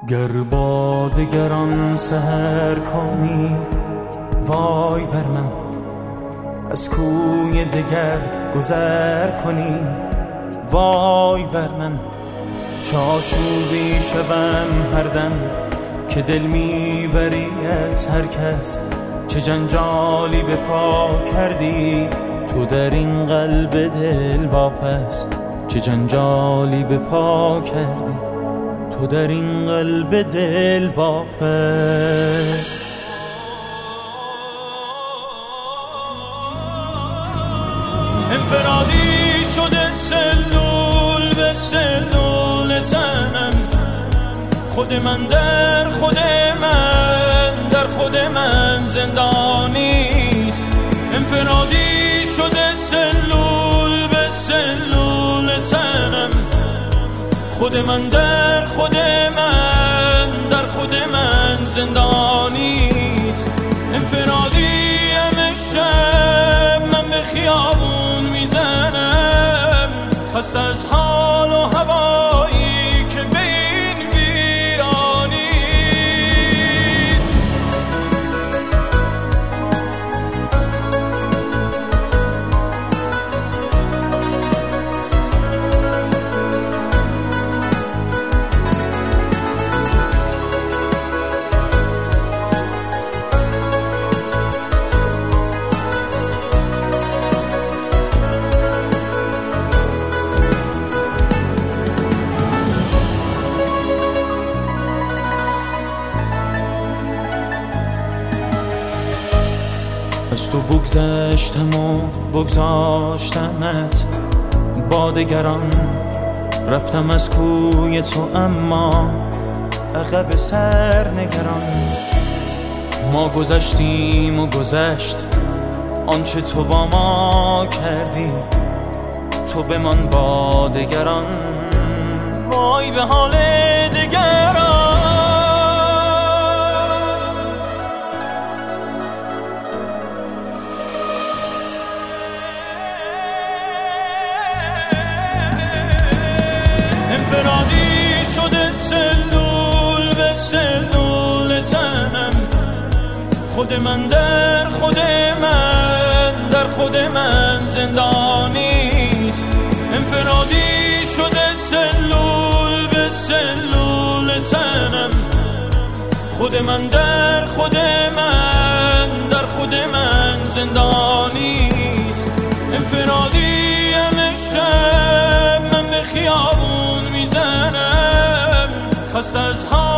گر با دگران سحر کنی وای بر من، از کوی دگر گذر کنی وای بر من. چاشوبی شوم هر دم که دل میبری از هر کس، چه جنجالی به پا کردی تو در این قلب دل واپس، چه جنجالی به پا کردی تو در این قلب دل واپس. انفرادی شده سلول به سلول تنم، خود من در خود من در خود من زندانیست. انفرادی شده سلول به سلول تنم، خود من در خود من در خود من زندانیست. انفرادی شب من به خیابون میزنم، خست از حال و هوایی که به این ویرانیست. از تو بگذشتم و بگذاشتمت با دگران، رفتم از کوی تو اما عقب سر نگران. ما گذشتیم و گذشت آنچه تو با ما کردی، تو بمان با دگران وای به حال دگران. انفرادی شده سلول به سلول تنم، خود من در خود من در خود من زندانیست. انفرادی شده سلول به سلول تنم، خود من در خود من در خود من زندانیست. انفرادی شب من به خیابون میزنم، خست از